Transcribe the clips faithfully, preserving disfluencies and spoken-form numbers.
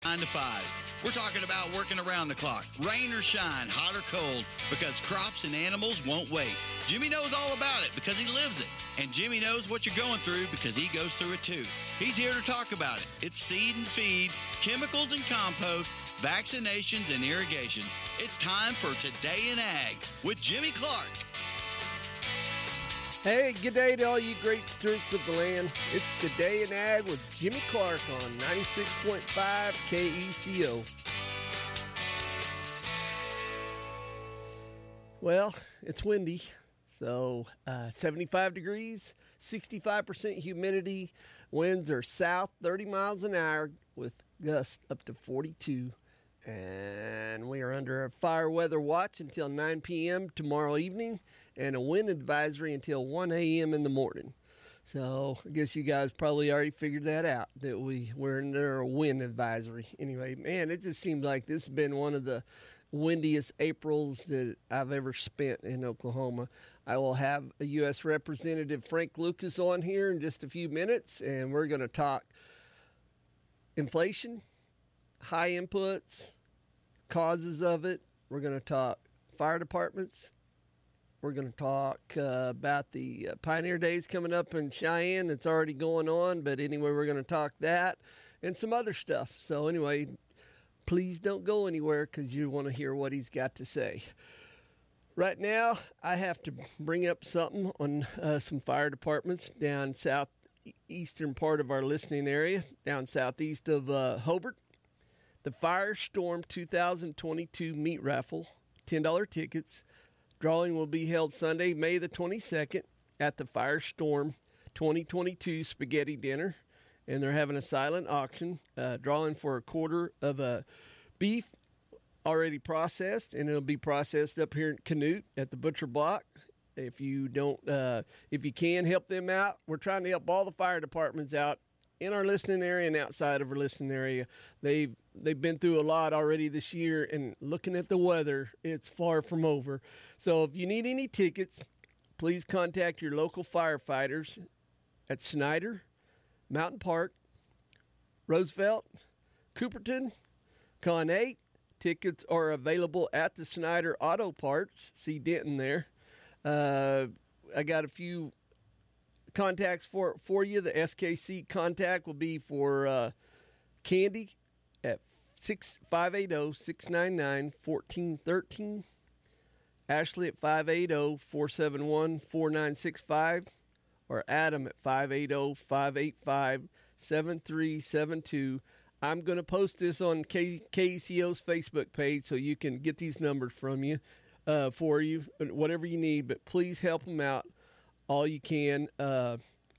nine to five. We're talking about working around the clock, rain or shine, hot or cold, because crops and animals won't wait. Jimmy knows all about it because he lives it. And Jimmy knows what you're going through because he goes through it too. He's here to talk about it. It's seed and feed, chemicals and compost, vaccinations and irrigation. It's time for Today in Ag with Jimmy Clark. Hey, good day to all you great stewards of the land. It's Today in Ag with Jimmy Clark on ninety-six point five K E C O. Well, it's windy, so uh, seventy-five degrees, sixty-five percent humidity. Winds are south thirty miles an hour with gusts up to forty-two. And we are under a fire weather watch until nine p.m. tomorrow evening and a wind advisory until one a.m. in the morning. So I guess you guys probably already figured that out, that we, we're under a wind advisory. Anyway, man, it just seems like this has been one of the windiest Aprils that I've ever spent in Oklahoma. I will have a U S Representative Frank Lucas on here in just a few minutes, and we're going to talk inflation, high inputs, causes of it. We're going to talk fire departments. We're going to talk uh, about the uh, Pioneer Days coming up in Cheyenne that's already going on. But anyway, we're going to talk that and some other stuff. So anyway, please don't go anywhere because you want to hear what he's got to say. Right now, I have to bring up something on uh, some fire departments down southeastern part of our listening area, down southeast of uh, Hobart. The Firestorm two thousand twenty-two meat raffle, ten dollars tickets. Drawing will be held Sunday, May the twenty-second at the Firestorm twenty twenty-two Spaghetti Dinner. And they're having a silent auction, uh, drawing for a quarter of a beef already processed, and it'll be processed up here in Canute at the Butcher Block. If you don't, uh, if you can help them out, we're trying to help all the fire departments out in our listening area and outside of our listening area. They've they've been through a lot already this year, and looking at the weather, it's far from over. So if you need any tickets, please contact your local firefighters at Snyder, Mountain Park, Roosevelt, Cooperton, Con eight. Tickets are available at the Snyder Auto Parts. See Denton there. Uh, I got a few contacts for for you. The S K C contact will be for uh, Candy at six five eight zero, six nine nine, one four one three. Ashley at five eight zero, four seven one, four nine six five. Or Adam at five eight zero, five eight five, seven three seven two. I'm going to post this on K- KCO's Facebook page so you can get these numbers from you, uh, for you, whatever you need. But please help them out all you can. Uh,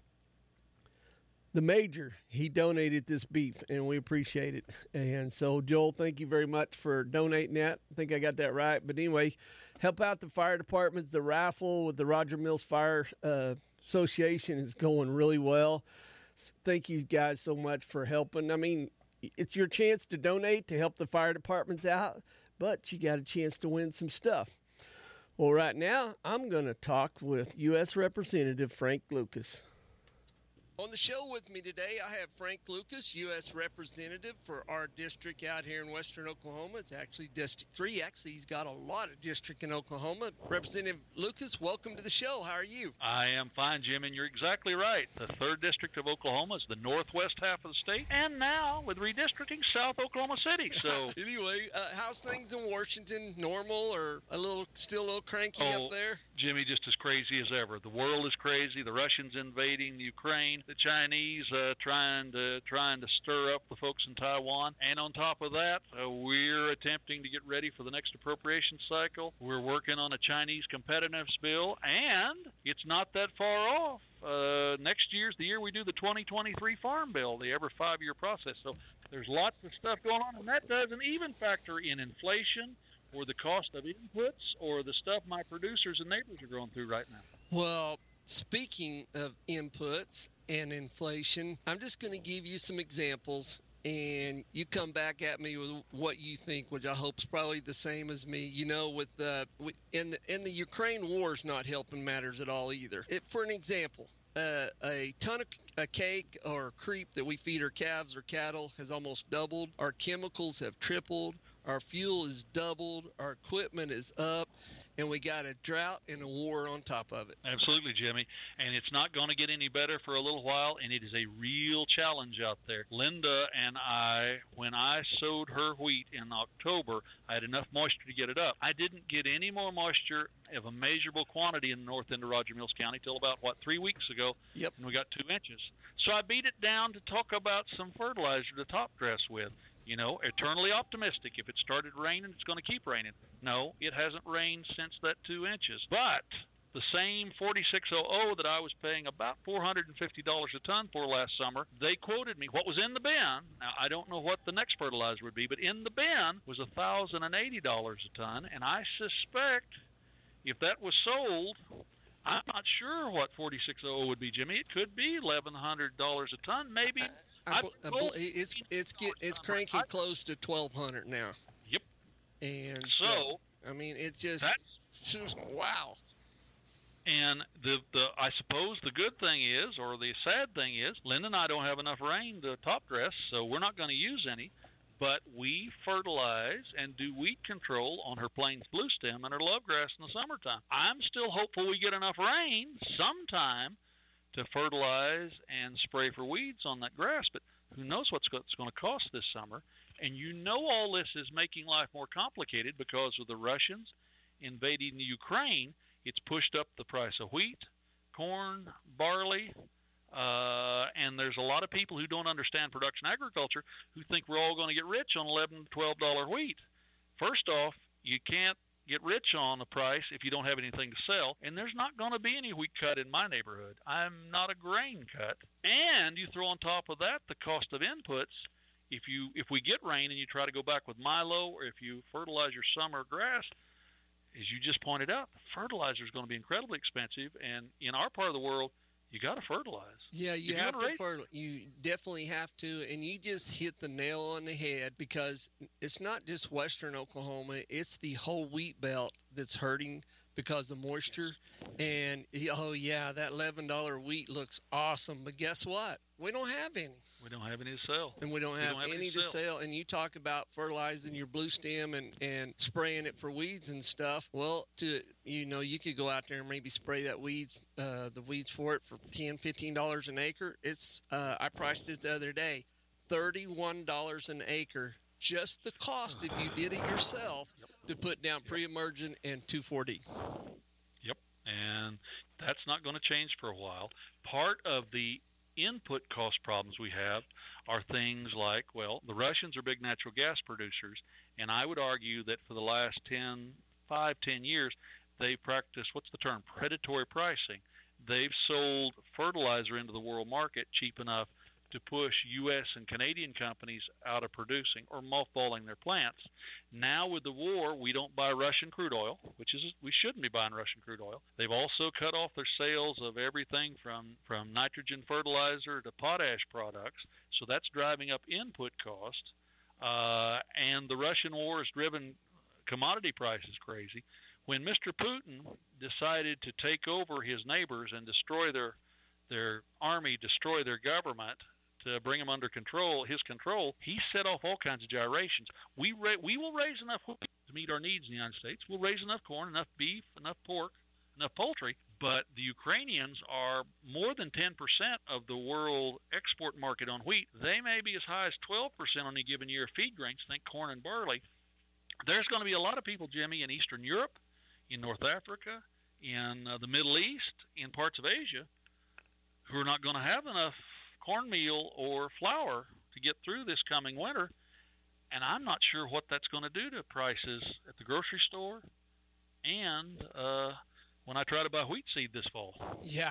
the Major, he donated this beef, and we appreciate it. And so, Joel, thank you very much for donating that. I think I got that right. But anyway, help out the fire departments. The raffle with the Roger Mills Fire uh, Association is going really well. Thank you guys so much for helping. I mean, it's your chance to donate to help the fire departments out, but you got a chance to win some stuff. Well, right now, I'm going to talk with U S Representative Frank Lucas. On the show with me today, I have Frank Lucas, U S Representative for our district out here in western Oklahoma. It's actually District three. Actually, he's got a lot of district in Oklahoma. Representative Lucas, welcome to the show. How are you? I am fine, Jim, and you're exactly right. The third District of Oklahoma is the northwest half of the state, and now, with redistricting, South Oklahoma City. So, anyway, uh, how's things in Washington? Normal or a little, still a little cranky oh, up there? Jimmy, just as crazy as ever. The world is crazy. The Russians invading the Ukraine. The Chinese uh, trying to trying to stir up the folks in Taiwan. And on top of that, uh, we're attempting to get ready for the next appropriation cycle. We're working on a Chinese competitiveness bill, and it's not that far off. Uh, next year's the year we do the twenty twenty-three Farm Bill, the every five-year process. So there's lots of stuff going on, and that doesn't even factor in inflation or the cost of inputs or the stuff my producers and neighbors are going through right now. Well, speaking of inputs and inflation, I'm just going to give you some examples, and you come back at me with what you think, which I hope is probably the same as me. You know, with the in the in the Ukraine war is not helping matters at all either. It, for an example, uh, a ton of a cake or creep that we feed our calves or cattle has almost doubled. Our chemicals have tripled. Our fuel is doubled. Our equipment is up. And we got a drought and a war on top of it. Absolutely, Jimmy. And it's not going to get any better for a little while, and it is a real challenge out there. Linda and I, when I sowed her wheat in October, I had enough moisture to get it up. I didn't get any more moisture of a measurable quantity in the north end of Roger Mills County till about, what, three weeks ago, Yep. and we got two inches. So I beat it down to talk about some fertilizer to top dress with. You know, eternally optimistic. If it started raining, it's going to keep raining. No, it hasn't rained since that two inches. But the same forty-six hundred that I was paying about four hundred fifty dollars a ton for last summer, they quoted me what was in the bin. Now, I don't know what the next fertilizer would be, but in the bin was one thousand eighty dollars a ton. And I suspect if that was sold, I'm not sure what forty-six hundred would be, Jimmy. It could be eleven hundred dollars a ton, maybe. I, I, I, it's it's get, it's cranking close to twelve hundred now. Yep. And so, so I mean, it just, just wow. And the the I suppose the good thing is, or the sad thing is, Linda and I don't have enough rain to top dress, so we're not going to use any. But we fertilize and do weed control on her Plains Blue Stem and her love grass in the summertime. I'm still hopeful we get enough rain sometime to fertilize and spray for weeds on that grass, but who knows what's it's going to cost this summer. And you know all this is making life more complicated because of the Russians invading the Ukraine. It's pushed up the price of wheat, corn, barley, uh, and there's a lot of people who don't understand production agriculture who think we're all going to get rich on eleven to twelve dollars wheat. First off, you can't get rich on a price if you don't have anything to sell, and there's not going to be any wheat cut in my neighborhood. I'm not a grain cut. And you throw on top of that the cost of inputs. If you if we get rain and you try to go back with milo, or if you fertilize your summer grass, as you just pointed out, the fertilizer is going to be incredibly expensive, and in our part of the world, you got to fertilize. Yeah, you have to fertilize. You definitely have to, and you just hit the nail on the head, because it's not just western Oklahoma, it's the whole wheat belt that's hurting because of moisture. And, oh, yeah, that eleven dollars wheat looks awesome, but guess what? We don't have any. We don't have any to sell. And we don't have, we don't have any, any to sell. sell. And you talk about fertilizing your blue stem and, and spraying it for weeds and stuff. Well, to you know, you could go out there and maybe spray that weeds, uh, the weeds for it for ten dollars, fifteen dollars an acre. It's uh, I priced it the other day, thirty-one dollars an acre. Just the cost if you did it yourself yep. to put down yep. pre-emergent and two four D. Yep, and that's not going to change for a while. Part of the input cost problems we have are things like, well, the Russians are big natural gas producers, and I would argue that for the last ten, five, ten years, they've practiced, what's the term, predatory pricing. They've sold fertilizer into the world market cheap enough to push U S and Canadian companies out of producing or mothballing their plants. Now with the war, we don't buy Russian crude oil, which is we shouldn't be buying Russian crude oil. They've also cut off their sales of everything from, from nitrogen fertilizer to potash products, so that's driving up input cost. Uh, and the Russian war has driven commodity prices crazy. When Mister Putin decided to take over his neighbors and destroy their their army, destroy their government, to bring them under control, his control, he set off all kinds of gyrations. We ra- we will raise enough wheat to meet our needs in the United States. We'll raise enough corn, enough beef, enough pork, enough poultry. But the Ukrainians are more than ten percent of the world export market on wheat. They may be as high as twelve percent on a given year of feed grains, think corn and barley. There's going to be a lot of people, Jimmy, in Eastern Europe, in North Africa, in uh, the Middle East, in parts of Asia, who are not going to have enough cornmeal or flour to get through this coming winter, and I'm not sure what that's going to do to prices at the grocery store and uh, when I try to buy wheat seed this fall. Yeah,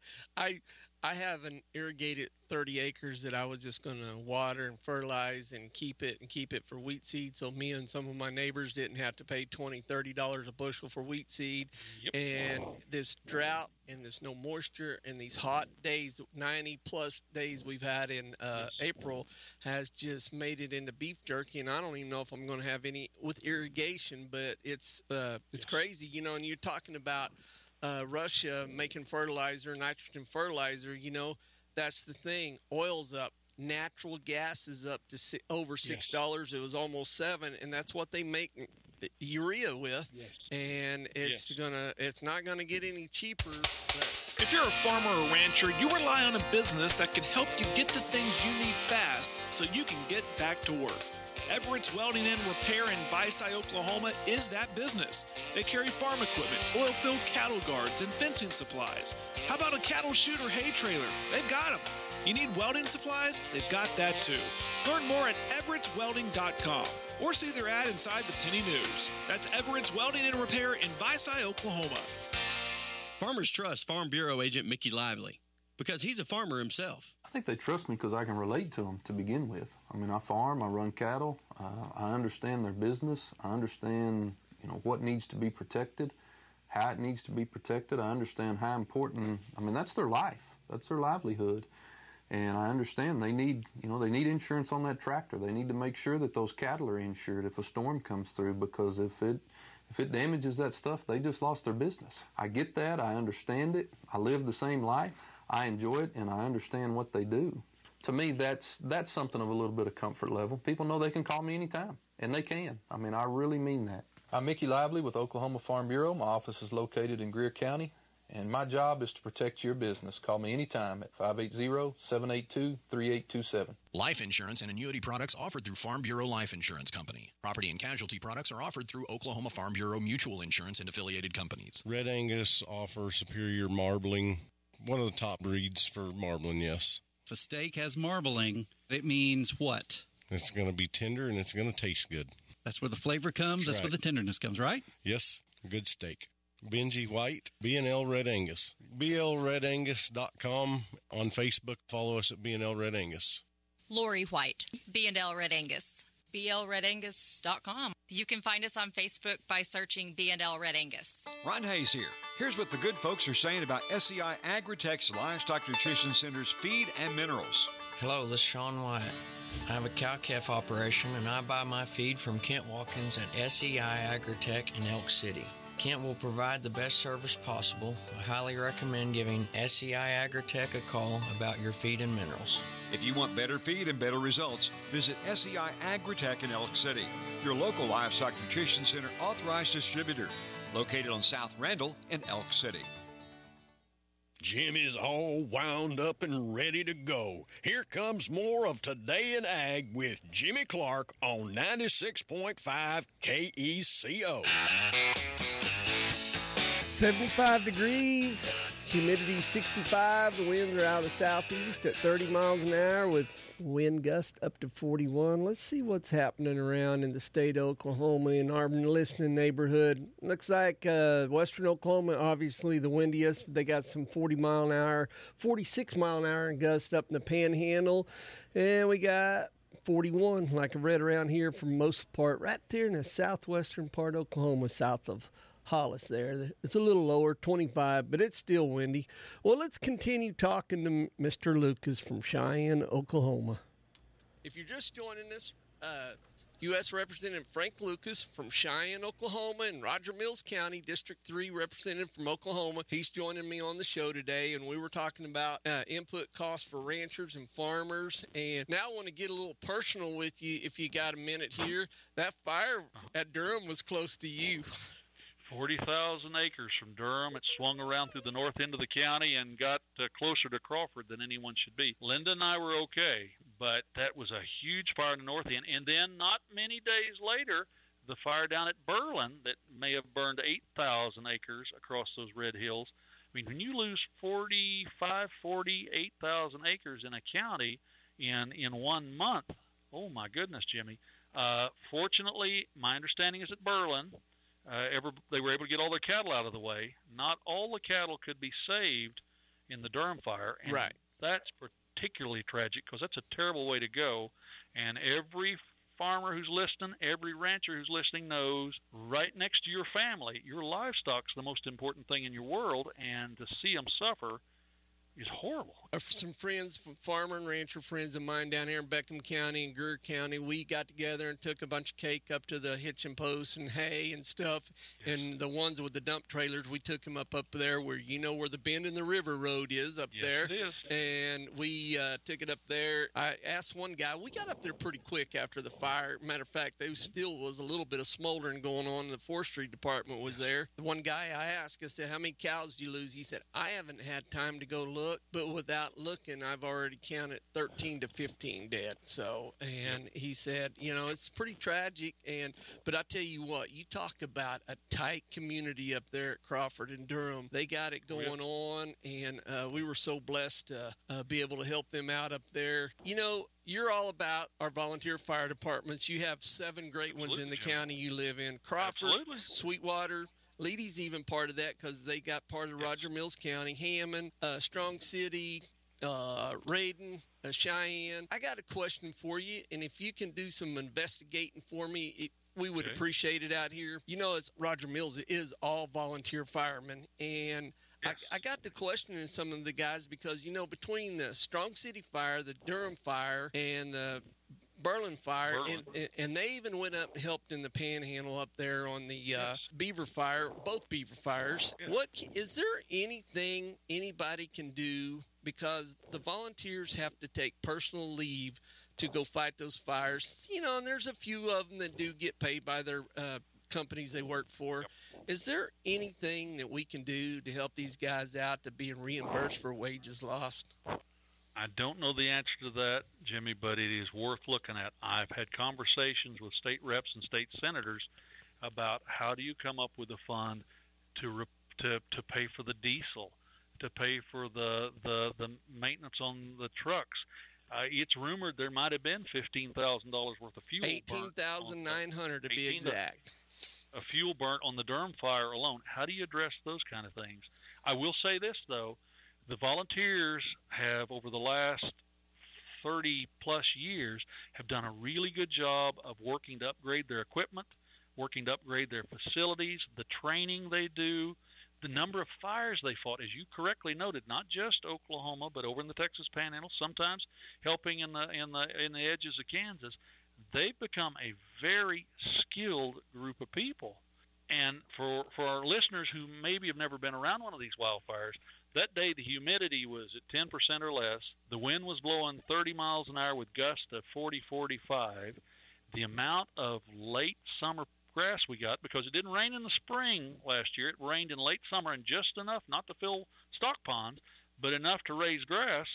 I I have an irrigated thirty acres that I was just going to water and fertilize and keep it and keep it for wheat seed, so me and some of my neighbors didn't have to pay twenty dollars, thirty dollars a bushel for wheat seed. Yep. And this drought and this no moisture and these hot days, ninety plus days we've had in uh, yes. April, has just made it into beef jerky, and I don't even know if I'm going to have any with irrigation, but it's uh, it's yes. crazy, you know. And you're talking about uh, Russia making fertilizer, nitrogen fertilizer, you know, that's the thing. Oil's up. Natural gas is up to si- over six dollars. Yes. It was almost seven, and that's what they make urea with. Yes. And it's yes. gonna, it's not gonna get any cheaper. But if you're a farmer or rancher, you rely on a business that can help you get the things you need fast so you can get back to work. Everett's Welding and Repair in Visay, Oklahoma is that business. They carry farm equipment, oil-filled cattle guards, and fencing supplies. How about a cattle chute or hay trailer? They've got them. You need welding supplies? They've got that too. Learn more at everett's welding dot com or see their ad inside the Penny News. That's Everett's Welding and Repair in Visay, Oklahoma. Farmers trust Farm Bureau agent Mickey Lively because he's a farmer himself. I think they trust me because I can relate to them to begin with. I mean, I farm, I run cattle, uh, I understand their business, I understand, you know, what needs to be protected, how it needs to be protected. I understand how important, I mean, that's their life, that's their livelihood. And I understand they need, you know, they need insurance on that tractor. They need to make sure that those cattle are insured if a storm comes through, because if it if it damages that stuff, they just lost their business. I get that. I understand it. I live the same life. I enjoy it, and I understand what they do. To me, that's that's something of a little bit of comfort level. People know they can call me anytime, and they can. I mean, I really mean that. I'm Mickey Lively with Oklahoma Farm Bureau. My office is located in Greer County, and my job is to protect your business. Call me anytime at five eight zero, seven eight two, three eight two seven. Life insurance and annuity products offered through Farm Bureau Life Insurance Company. Property and casualty products are offered through Oklahoma Farm Bureau Mutual Insurance and affiliated companies. Red Angus offers superior marbling. One of the top breeds for marbling, yes. If a steak has marbling, it means what? It's going to be tender and it's going to taste good. That's where the flavor comes. That's, That's right. where the tenderness comes, right? Yes, good steak. Benji White, B and L Red Angus. B L red angus dot com on Facebook. Follow us at B and L Red Angus. Lori White, B and L Red Angus. B L red angus dot com. You can find us on Facebook by searching B and L Red Angus. Ron Hayes here. Here's what the good folks are saying about S E I Agritech's Livestock Nutrition Center's feed and minerals. Hello, this is Sean Wyatt. I have a cow-calf operation, and I buy my feed from Kent Watkins at S E I Agritech in Elk City. Kent will provide the best service possible. I highly recommend giving S E I Agritech a call about your feed and minerals. If you want better feed and better results, visit S E I Agritech in Elk City, your local livestock nutrition center authorized distributor, located on South Randall in Elk City. Jim is all wound up and ready to go. Here comes more of Today in Ag with Jimmy Clark on ninety-six point five K E C O. seventy-five degrees, humidity sixty-five, the winds are out of the southeast at thirty miles an hour with wind gust up to forty-one. Let's see what's happening around in the state of Oklahoma in our listening neighborhood. Looks like uh, western Oklahoma, obviously the windiest. They got some forty mile an hour, forty-six mile an hour gust up in the Panhandle. And we got forty-one, like I read around here for most part, right there in the southwestern part of Oklahoma, south of Hollis there. It's a little lower, twenty-five, but it's still windy. Well, let's continue talking to Mister Lucas from Cheyenne, Oklahoma. If you're just joining us, uh, U S Representative Frank Lucas from Cheyenne, Oklahoma, and Roger Mills County, District three representative from Oklahoma. He's joining me on the show today, and we were talking about uh, input costs for ranchers and farmers. And now I want to get a little personal with you if you got a minute here. That fire at Durham was close to you. forty thousand acres from Durham. It swung around through the north end of the county and got uh, closer to Crawford than anyone should be. Linda and I were okay, but that was a huge fire in the north end. And then not many days later, the fire down at Berlin that may have burned eight thousand acres across those red hills. I mean, when you lose forty-five, forty, eight thousand acres in a county in, in one month, oh my goodness, Jimmy. Uh, fortunately, my understanding is at Berlin, Uh, ever, they were able to get all their cattle out of the way. Not all the cattle could be saved in the Durham fire. And right. That's particularly tragic because that's a terrible way to go. And every farmer who's listening, every rancher who's listening knows right next to your family, your livestock's the most important thing in your world. And to see them suffer, is horrible. Uh, some friends, farmer and rancher friends of mine down here in Beckham County and Greer County, we got together and took a bunch of cake up to the hitching posts and hay and stuff. Yes. And the ones with the dump trailers, we took them up up there where, you know, where the bend in the river road is up yes, there. It is. And we uh, took it up there. I asked one guy, we got up there pretty quick after the fire. Matter of fact, there still was a little bit of smoldering going on. The forestry department was there. The one guy I asked, I said, how many cows do you lose? He said, I haven't had time to go look, but without looking, I've already counted thirteen to fifteen dead. So, and he said, you know, it's pretty tragic. And, but I tell you what, you talk about a tight community up there at Crawford and Durham. They got it going on, and uh, we were so blessed to uh, be able to help them out up there. You know, you're all about our volunteer fire departments. You have seven great ones Absolutely. in the county you live in. Crawford, Absolutely. Sweetwater, Leedy's even part of that because they got part of Roger Mills County, Hammond, uh, Strong City, uh, Raiden, uh, Cheyenne. I got a question for you, and if you can do some investigating for me, it, we would okay. appreciate it out here. You know, it's Roger Mills is all volunteer firemen, and yes. I, I got to questioning some of the guys because, you know, between the Strong City fire, the Durham fire, and the Berlin fire, Berlin. And, and they even went up and helped in the Panhandle up there on the uh, yes. Beaver fire, both Beaver fires. Yes. What is there anything anybody can do, because the volunteers have to take personal leave to go fight those fires? You know, and there's a few of them that do get paid by their uh, companies they work for. Yep. Is there anything that we can do to help these guys out to being reimbursed for wages lost? I don't know the answer to that, Jimmy, but it is worth looking at. I've had conversations with state reps and state senators about how do you come up with a fund to re- to to pay for the diesel, to pay for the the, the maintenance on the trucks. Uh, it's rumored there might have been fifteen thousand dollars worth of fuel. eighteen thousand nine hundred dollars to be exact. A fuel burnt on the Durham fire alone. How do you address those kind of things? I will say this, though. The volunteers have, over the last thirty-plus years, have done a really good job of working to upgrade their equipment, working to upgrade their facilities, the training they do, the number of fires they fought, as you correctly noted, not just Oklahoma, but over in the Texas Panhandle, sometimes helping in the in the in the edges of Kansas. They've become a very skilled group of people. And for for our listeners who maybe have never been around one of these wildfires, that day the humidity was at ten percent or less. The wind was blowing thirty miles an hour with gusts of forty, forty-five. The amount of late summer grass we got, because it didn't rain in the spring last year. It rained in late summer, and just enough not to fill stock ponds, but enough to raise grass.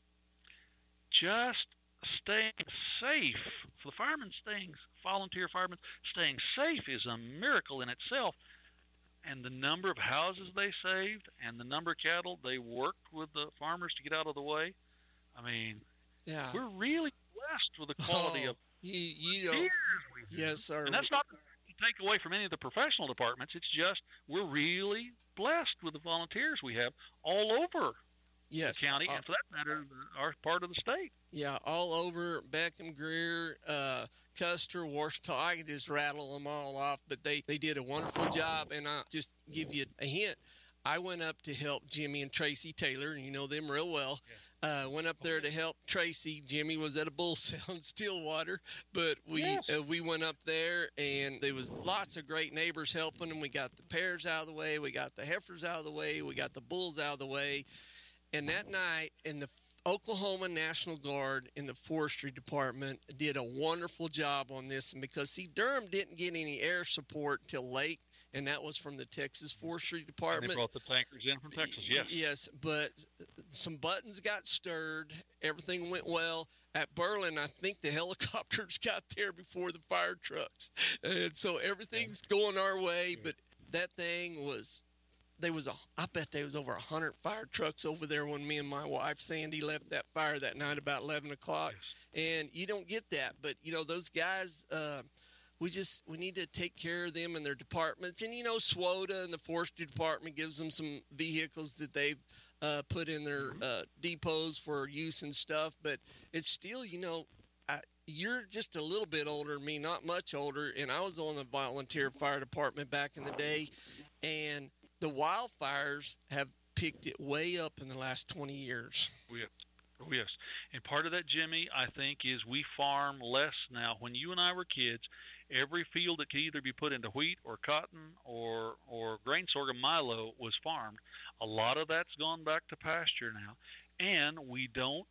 Just staying safe, for the firemen staying, volunteer firemen staying safe is a miracle in itself. And the number of houses they saved and the number of cattle they worked with the farmers to get out of the way. I mean, yeah, we're really blessed with the quality oh, of you, you know, yes, sir. And that's not to take away from any of the professional departments. It's just we're really blessed with the volunteers we have all over yes, the county, uh, and for that matter, our part of the state. Yeah, all over Beckham, Greer, uh, Custer, Washita. I could just rattle them all off, but they, they did a wonderful job. And I'll just give you a hint. I went up to help Jimmy and Tracy Taylor, and you know them real well. Yeah. Uh, went up there to help Tracy. Jimmy was at a bull sale in Stillwater, but we yes. uh, we went up there, and there was lots of great neighbors helping them. We got the pairs out of the way. We got the heifers out of the way. We got the bulls out of the way. And that night, in the Oklahoma National Guard in the Forestry Department did a wonderful job on this. And because, see, Durham didn't get any air support until late, and that was from the Texas Forestry Department. And they brought the tankers in from Texas, yes. Yes, but some buttons got stirred. Everything went well. At Berlin, I think the helicopters got there before the fire trucks. And so everything's going our way, but that thing was... There was a, I bet there was over a hundred fire trucks over there when me and my wife Sandy left that fire that night about eleven o'clock, yes. And you don't get that. But you know those guys, uh, we just we need to take care of them and their departments. And you know SWOTA and the Forestry Department gives them some vehicles that they've uh, put in their uh, depots for use and stuff. But it's still, you know, I, you're just a little bit older than me, not much older, and I was on the volunteer fire department back in the day, and the wildfires have picked it way up in the last twenty years. Oh, yes. Oh, yes. And part of that, Jimmy, I think, is we farm less now. When you and I were kids, every field that could either be put into wheat or cotton or, or grain sorghum milo was farmed. A lot of that's gone back to pasture now. And we don't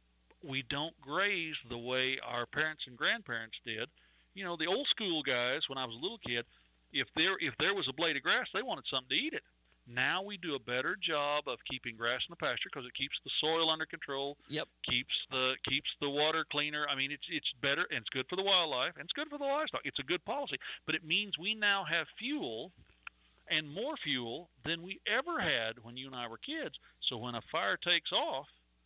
we don't graze the way our parents and grandparents did. You know, the old school guys, when I was a little kid, if there if there was a blade of grass, they wanted something to eat it. Now we do a better job of keeping grass in the pasture because it keeps the soil under control. Yep. Keeps the keeps the water cleaner. I mean, it's it's better and it's good for the wildlife and it's good for the livestock. It's a good policy, but it means we now have fuel and more fuel than we ever had when you and I were kids. So when a fire takes off,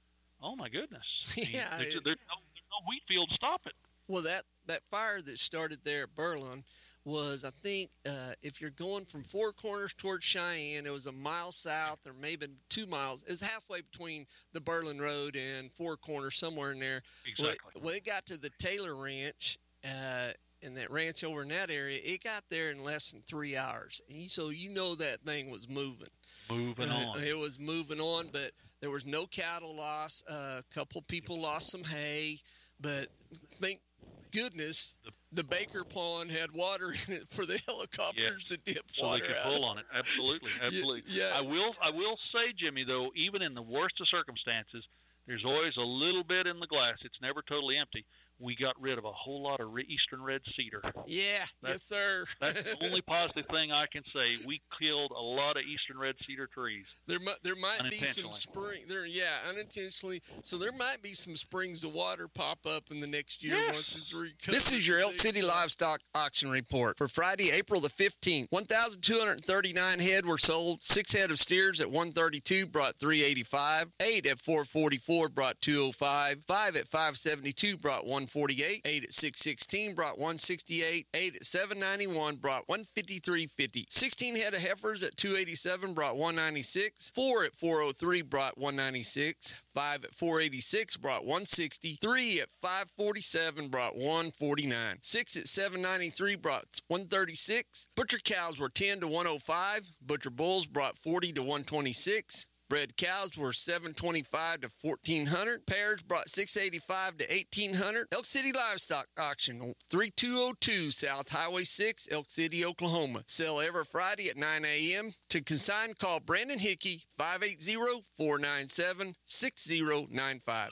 oh my goodness! Yeah, I mean, there's, it, there's, no, there's no wheat field to stop it. Well, that that fire that started there at Berlin was, I think, uh, if you're going from Four Corners towards Cheyenne, it was a mile south or maybe two miles. It was halfway between the Berlin Road and Four Corners, somewhere in there. Exactly. Well, well it got to the Taylor Ranch, uh, and that ranch over in that area, it got there in less than three hours. And so you know that thing was moving. Moving uh, on. It was moving on, but there was no cattle loss. Uh, a couple people lost some hay, but thank goodness the Baker Pond had water in it for the helicopters yes. to dip so water they could out. pull on it. Absolutely, absolutely. Yeah, yeah. I will. I will say, Jimmy, though, even in the worst of circumstances, there's always a little bit in the glass. It's never totally empty. We got rid of a whole lot of eastern red cedar. Yeah, that's, yes, sir. That's the only positive thing I can say. We killed a lot of eastern red cedar trees. There, mu- there might be some spring. There, yeah, unintentionally. So there might be some springs of water pop up in the next year yes. once it's recovered. This is your Elk City Livestock Auction Report for Friday, April the fifteenth. one thousand two hundred thirty-nine head were sold. Six head of steers at one thirty-two brought three eighty-five. Eight at four forty-four brought two oh five. Five at five seventy-two brought one forty-eight. Eight at six sixteen brought one sixty-eight. Eight at seven ninety-one brought one fifty-three fifty. Sixteen head of heifers at two eighty-seven brought one ninety-six. Four at four oh three brought one ninety-six. Five at four eighty-six brought one sixty. Three at five forty-seven brought one forty-nine. Six at seven ninety-three brought one thirty-six. Butcher cows were ten to one oh five. Butcher bulls brought forty to one twenty-six. Bred cows were seven twenty-five to fourteen hundred. Pairs brought six eighty-five to eighteen hundred. Elk City Livestock Auction, thirty-two oh two South Highway six, Elk City, Oklahoma. Sell every Friday at nine a.m. To consign, call Brandon Hickey, five eight zero, four nine seven, six zero nine five.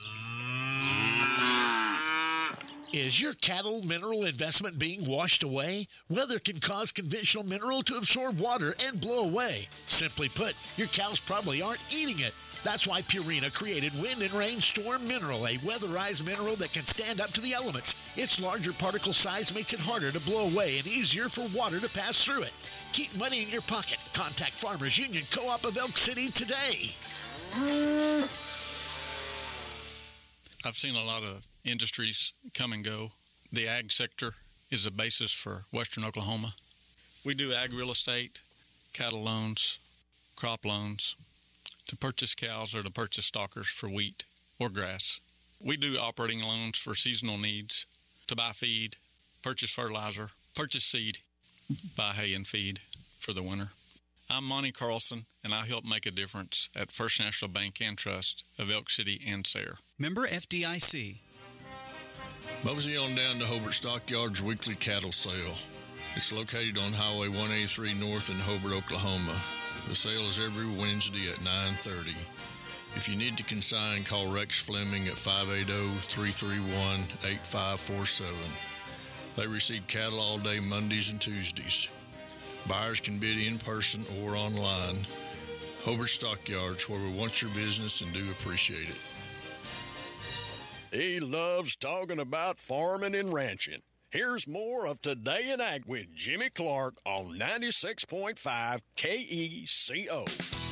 Is your cattle mineral investment being washed away? Weather can cause conventional mineral to absorb water and blow away. Simply put, your cows probably aren't eating it. That's why Purina created Wind and Rain Storm Mineral, a weatherized mineral that can stand up to the elements. Its larger particle size makes it harder to blow away and easier for water to pass through it. Keep money in your pocket. Contact Farmers Union Co-op of Elk City today. I've seen a lot of industries come and go. The ag sector is the basis for western Oklahoma. We do ag real estate, cattle loans, crop loans, to purchase cows or to purchase stockers for wheat or grass. We do operating loans for seasonal needs, to buy feed, purchase fertilizer, purchase seed, buy hay and feed for the winter. I'm Monty Carlson, and I help make a difference at First National Bank and Trust of Elk City and Sayre. Member F D I C. Mosey on down to Hobart Stockyards weekly cattle sale. It's located on Highway one eighty-three North in Hobart, Oklahoma. The sale is every Wednesday at nine thirty. If you need to consign, call Rex Fleming at five eight zero, three three one, eight five four seven. They receive cattle all day Mondays and Tuesdays. Buyers can bid in person or online. Hobart Stockyards, where we want your business and do appreciate it. He loves talking about farming and ranching. Here's more of Today in Ag with Jimmy Clark on ninety-six point five K E C O.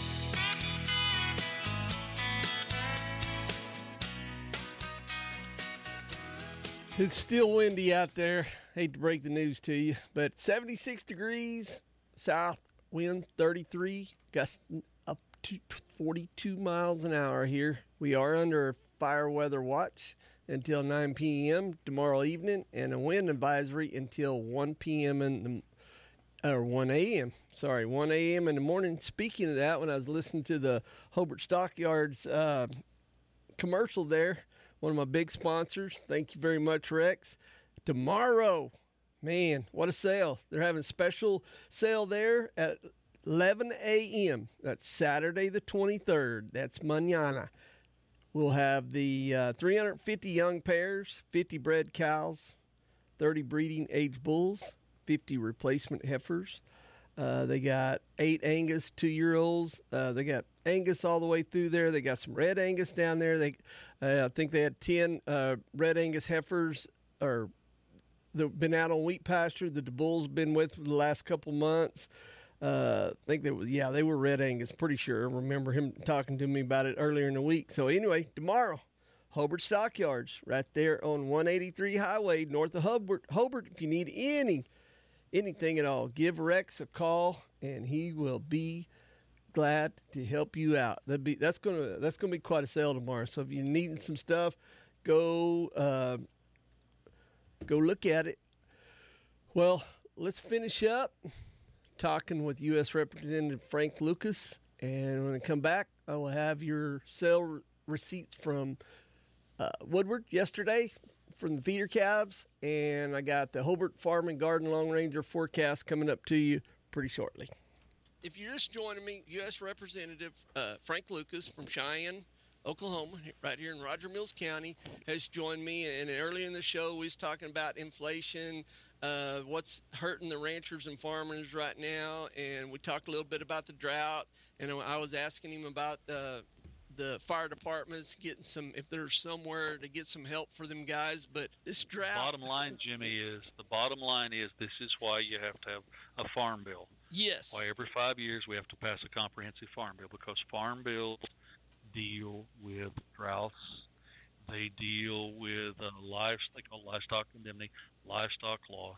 It's still windy out there. Hate to break the news to you, but seventy-six degrees, south wind thirty-three, gusting up to forty-two miles an hour here. We are under fire weather watch until nine p.m. tomorrow evening, and a wind advisory until one p.m. in or one a.m. Sorry, one a.m. in the morning. Speaking of that, when I was listening to the Hobart Stockyards uh, commercial there, one of my big sponsors, thank you very much, Rex. Tomorrow, man, what a sale. They're having a special sale there at eleven a.m. That's Saturday the twenty-third. That's mañana. We'll have the uh, three hundred fifty young pairs, fifty bred cows, thirty breeding age bulls, fifty replacement heifers. Uh, they got eight Angus two-year-olds. Uh, they got Angus all the way through there. They got some red Angus down there. They, uh, I think they had ten uh, red Angus heifers or they've been out on wheat pasture that the bulls been with for the last couple months. Uh, I think they was, yeah, they were red Angus, pretty sure. I remember him talking to me about it earlier in the week. So anyway, tomorrow, Hobart Stockyards, right there on one eighty-three Highway, north of Hobart. Hobart, if you need any, anything at all, give Rex a call, and he will be glad to help you out. That'd be that's gonna that's gonna be quite a sale tomorrow. So if you're needing some stuff, go uh, go look at it. Well, let's finish up talking with U S Representative Frank Lucas, and when I come back, I will have your sale re- receipts from uh, Woodward yesterday from the feeder calves, and I got the Hobart Farm and Garden Long Ranger forecast coming up to you pretty shortly. If you're just joining me, U S Representative uh, Frank Lucas from Cheyenne, Oklahoma, right here in Roger Mills County, has joined me. And earlier in the show, we was talking about inflation, uh, what's hurting the ranchers and farmers right now, and we talked a little bit about the drought. And I was asking him about uh, the fire departments getting some, if there's somewhere to get some help for them guys. But this drought. Bottom line, Jimmy, is the bottom line is this is why you have to have a farm bill. Yes. Why every five years we have to pass a comprehensive farm bill, because farm bills deal with droughts. They deal with uh, livestock, they call livestock indemnity, livestock loss.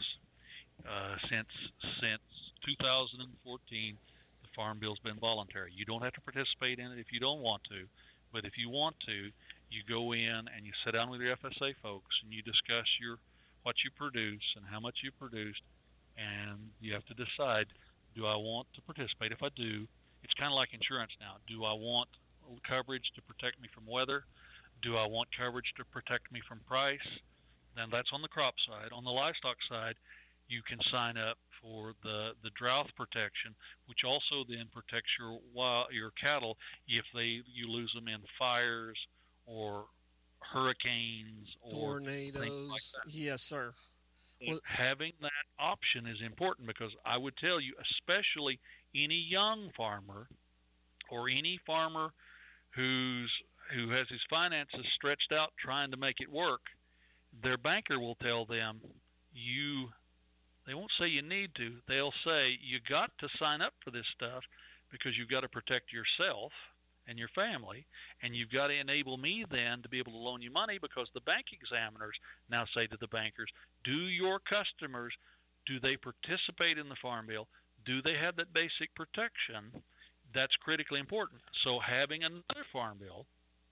Uh, since since two thousand fourteen, the farm bill's been voluntary. You don't have to participate in it if you don't want to, but if you want to, you go in and you sit down with your F S A folks and you discuss your what you produce and how much you produced, and you have to decide, do I want to participate? If I do, it's kind of like insurance now. Do I want coverage to protect me from weather? Do I want coverage to protect me from price? Then that's on the crop side. On the livestock side, you can sign up for the, the drought protection, which also then protects your wild, your cattle if they you lose them in fires or hurricanes or tornadoes. Like that. Yes, sir. Well, having that option is important, because I would tell you, especially any young farmer or any farmer who's who has his finances stretched out trying to make it work, their banker will tell them, you, they won't say you need to, they'll say you got to sign up for this stuff because you've got to protect yourself and your family, and you've got to enable me then to be able to loan you money, because the bank examiners now say to the bankers, do your customers, do they participate in the farm bill? Do they have that basic protection? That's critically important. So having another farm bill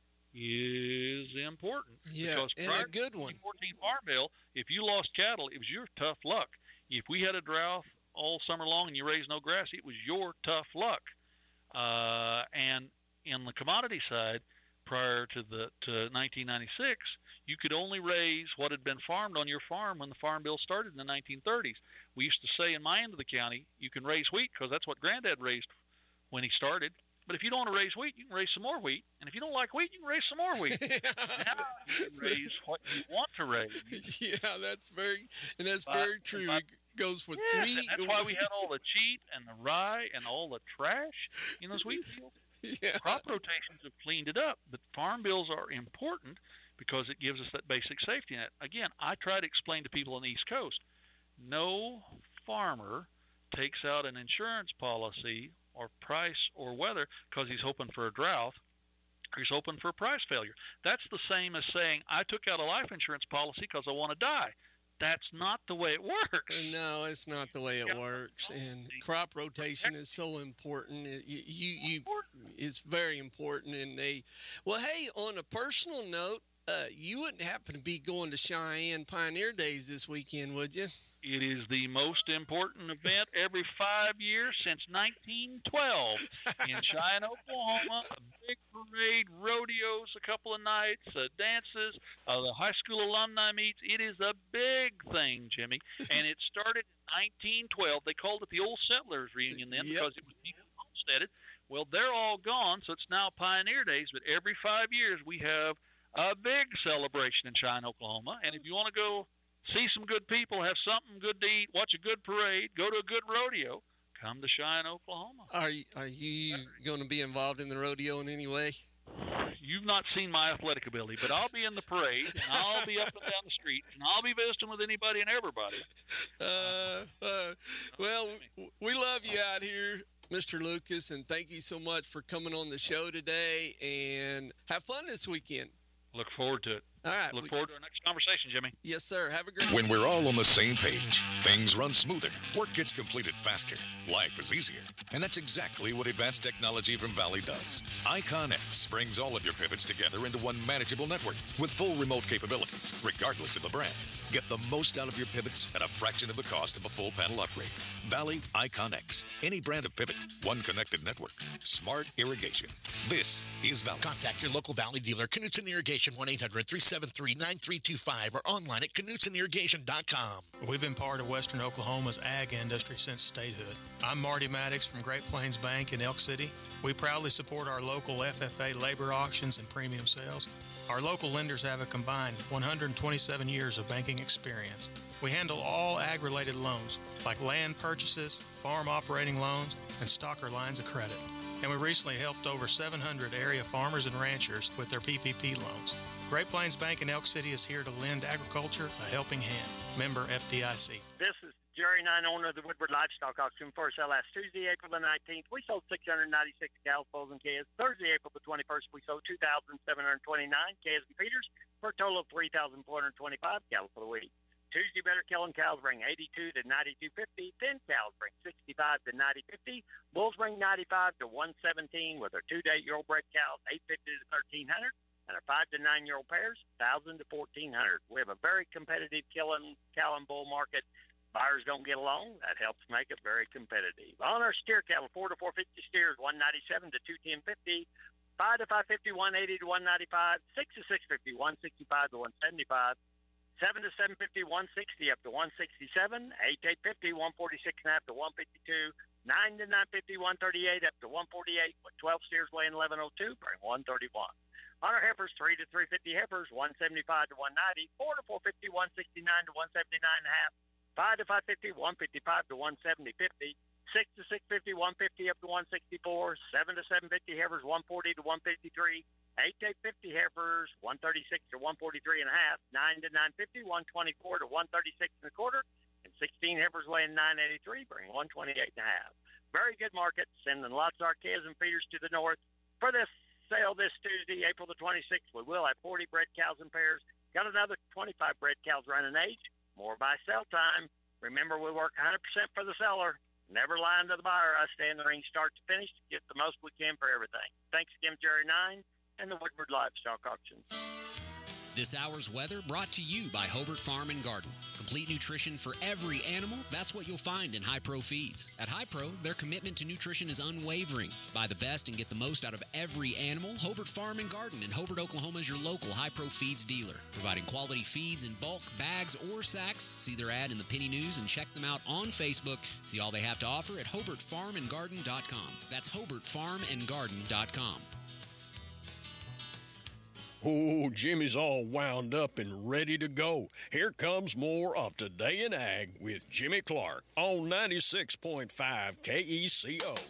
is important. Yeah, because and prior a good one. to the fourteen farm bill, if you lost cattle, it was your tough luck. If we had a drought all summer long and you raised no grass, it was your tough luck. Uh, and in the commodity side, prior to the to nineteen ninety-six, you could only raise what had been farmed on your farm when the farm bill started in the nineteen thirties. We used to say in my end of the county, you can raise wheat because that's what Granddad raised when he started. But if you don't want to raise wheat, you can raise some more wheat. And if you don't like wheat, you can raise some more wheat. Now you can raise what you want to raise. Yeah, that's very, and that's But- very true. but- It goes with Yeah, wheat. and that's why we had all the cheat and the rye and all the trash in those wheat fields. Yeah. Crop rotations have cleaned it up, but farm bills are important because it gives us that basic safety net. Again, I try to explain to people on the East Coast, no farmer takes out an insurance policy or price or weather because he's hoping for a drought or he's hoping for a price failure. That's the same as saying, I took out a life insurance policy because I want to die. That's not the way it works. No, it's not the way it works. And crop rotation is so important. It, you, you, you, it's very important. And they, well, hey, on a personal note, uh, you wouldn't happen to be going to Cheyenne Pioneer Days this weekend, would you? It is the most important event every five years since nineteen twelve in Cheyenne, Oklahoma. A big parade, rodeos, a couple of nights, uh, dances, uh, the high school alumni meets. It is a big thing, Jimmy, and it started in nineteen twelve. They called it the Old Settlers Reunion then Yep. because it was being homesteaded. Well, they're all gone, so it's now Pioneer Days, but every five years we have a big celebration in Cheyenne, Oklahoma, and if you want to go see some good people, have something good to eat, watch a good parade, go to a good rodeo, come to Cheyenne, Oklahoma. Are you, are you going to be involved in the rodeo in any way? You've not seen my athletic ability, but I'll be in the parade, and I'll be up and down the street, and I'll be visiting with anybody and everybody. Uh, uh, well, we love you out here, Mister Lucas, and thank you so much for coming on the show today, and have fun this weekend. Look forward to it. All right. Look we, forward to our next conversation, Jimmy. Yes, sir. Have a great When we're all on the same page, things run smoother, work gets completed faster, life is easier. And that's exactly what advanced technology from Valley does. Icon X brings all of your pivots together into one manageable network with full remote capabilities, regardless of the brand. Get the most out of your pivots at a fraction of the cost of a full panel upgrade. Valley Icon X. Any brand of pivot, one connected network. Smart irrigation. This is Valley. Contact your local Valley dealer, Knutson Irrigation, one eight hundred, three seven three, nine three two five, or online at knutson irrigation dot com. We've been part of Western Oklahoma's ag industry since statehood. I'm Marty Maddox from Great Plains Bank in Elk City. We proudly support our local F F A labor auctions and premium sales. Our local lenders have a combined one hundred twenty-seven years of banking experience. We handle all ag-related loans, like land purchases, farm operating loans, and stocker lines of credit. And we recently helped over seven hundred area farmers and ranchers with their P P P loans. Great Plains Bank in Elk City is here to lend agriculture a helping hand. Member F D I C. This is Jerry Nine, owner of the Woodward Livestock Auction. For sale last Tuesday, April the nineteenth, we sold six hundred ninety-six cows, bulls, and calves. Thursday, April the twenty-first, we sold two thousand seven hundred twenty-nine calves and feeders for a total of three thousand four hundred twenty-five cattle for the week. Tuesday, better killing cows bring eighty-two to ninety-two fifty. Thin cows bring sixty-five to ninety fifty. Bulls bring ninety-five to one seventeen with our two to eight year old bred cows, eight fifty to thirteen hundred. And our five to nine year old pairs, one thousand to fourteen hundred. We have a very competitive killing cow and bull market. Buyers don't get along. That helps make it very competitive. On our steer cattle, four to four fifty steers, one ninety-seven to two ten fifty. Five to five fifty, one eighty to one ninety-five. Six to six fifty, one sixty-five to one seventy-five. Seven to seven fifty, one sixty up to one sixty-seven. Eight to eight fifty, one forty-six and a half to one fifty-two. Nine to nine fifty, one thirty-eight up to one forty-eight. With twelve steers weighing eleven oh two, bring one thirty-one. On our heifers, three to three fifty heifers, one seventy-five to one ninety. Four to four fifty, one sixty-nine to one seventy-nine and a half. Five to five fifty, one fifty-five to one seventy fifty. Six to six fifty, one fifty up to one sixty-four. Seven to seven fifty heifers, one forty to one fifty-three. Eight to eight fifty heifers, one thirty-six to one forty-three and a half. Nine to nine fifty, one twenty-four to one thirty-six and a quarter. And sixteen heifers weighing nine eighty-three, bring one twenty-eight and a half. Very good market, sending lots of our calves and feeders to the north. For this sale this Tuesday, April the twenty-sixth, we will have forty bred cows and pairs. Got another twenty-five bred cows running age. More by sell time. Remember, we work one hundred percent for the seller. Never lying to the buyer. I stay in the ring start to finish to get the most we can for everything. Thanks again, Jerry Nine and the Woodward Livestock Auction. This hour's weather brought to you by Hobart Farm and Garden. Complete nutrition for every animal. That's what you'll find in High Pro Feeds. At High Pro, their commitment to nutrition is unwavering. Buy the best and get the most out of every animal. Hobart Farm and Garden in Hobart, Oklahoma is your local High Pro Feeds dealer. Providing quality feeds in bulk, bags, or sacks. See their ad in the Penny News and check them out on Facebook. See all they have to offer at hobart farm and garden dot com. That's hobart farm and garden dot com. Oh, Jimmy's all wound up and ready to go. Here comes more of Today in Ag with Jimmy Clark on ninety-six point five K E C O.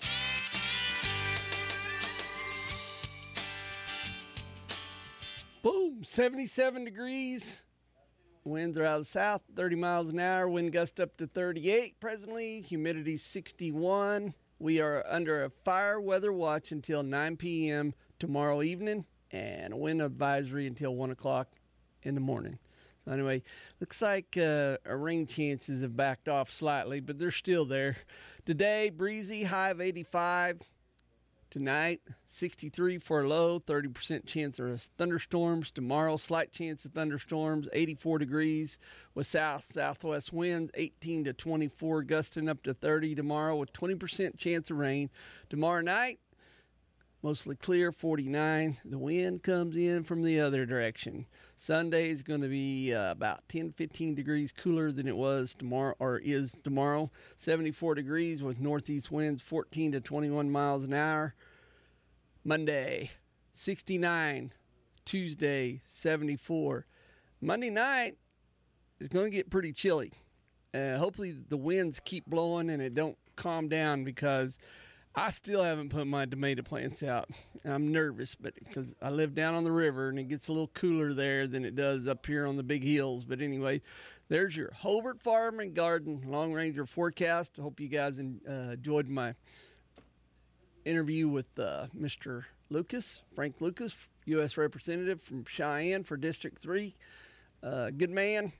Boom, seventy-seven degrees. Winds are out of the south, thirty miles an hour. Wind gust up to thirty-eight presently. Humidity sixty-one. We are under a fire weather watch until nine p.m. tomorrow evening, and a wind advisory until one o'clock in the morning. So anyway, looks like uh, our rain chances have backed off slightly, but they're still there. Today, breezy, high of eighty-five. Tonight, sixty-three for a low, thirty percent chance of thunderstorms. Tomorrow, slight chance of thunderstorms, eighty-four degrees with south-southwest winds, eighteen to twenty-four, gusting up to thirty tomorrow with twenty percent chance of rain. Tomorrow night, mostly clear, forty-nine. The wind comes in from the other direction. Sunday is going to be uh, about ten, fifteen degrees cooler than it was tomorrow, or is tomorrow. seventy-four degrees with northeast winds, fourteen to twenty-one miles an hour. Monday, sixty-nine. Tuesday, seventy-four. Monday night is going to get pretty chilly. Uh, hopefully the winds keep blowing and it don't calm down, because I still haven't put my tomato plants out. I'm nervous, but because I live down on the river and it gets a little cooler there than it does up here on the big hills. But anyway, there's your Hobart Farm and Garden Long Ranger forecast. I hope you guys uh, enjoyed my interview with uh, Mister Lucas, Frank Lucas, U S Representative from Cheyenne for District three. Uh, good man.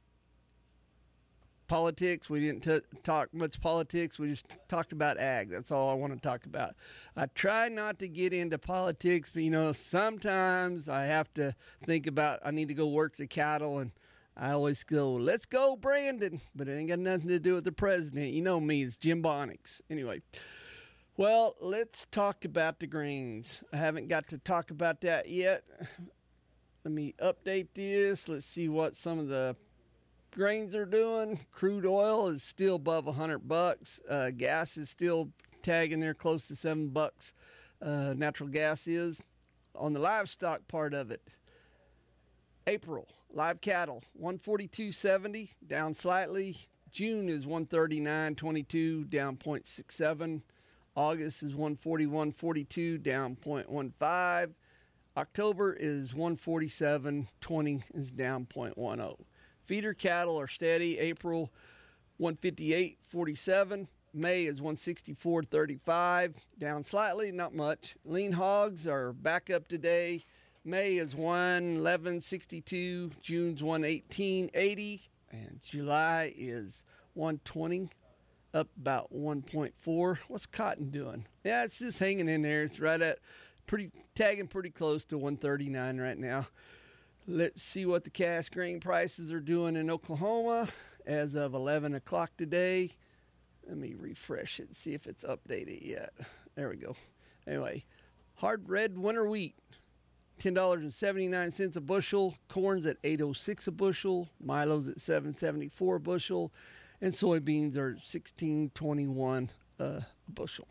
Politics, we didn't t- talk much politics. We just t- talked about ag. That's all I want to talk about. I try not to get into politics, but, you know, sometimes I have to think about I need to go work the cattle, and I always go, let's go, Brandon. But it ain't got nothing to do with the president. You know me, it's Jim Bonnix. Anyway, well, let's talk about the grains. I haven't got to talk about that yet. Let me update this. Let's see what some of the grains are doing. Crude oil is still above a hundred bucks. Uh, gas is still tagging there close to seven bucks. Uh, natural gas is. On the livestock part of it, April live cattle one forty-two seventy, down slightly. June is one thirty-nine twenty-two, down zero point six seven. August is one forty-one forty-two, down zero point one five. October is one forty-seven twenty, is down zero point one zero. Feeder cattle are steady. April one fifty-eight forty-seven. May is one sixty-four thirty-five, down slightly, not much. Lean hogs are back up today. May is one eleven sixty-two. June's one eighteen eighty, and July is one twenty, up about one point four. What's cotton doing? Yeah, it's just hanging in there. It's right at pretty tagging pretty close to one thirty-nine right now. Let's see what the cash grain prices are doing in Oklahoma as of eleven o'clock today. Let me refresh it and see if it's updated yet. There we go. Anyway, hard red winter wheat, ten dollars and seventy-nine cents a bushel. Corn's at eight oh six a bushel. Milo's at seven seventy-four a bushel. And soybeans are sixteen twenty-one a bushel.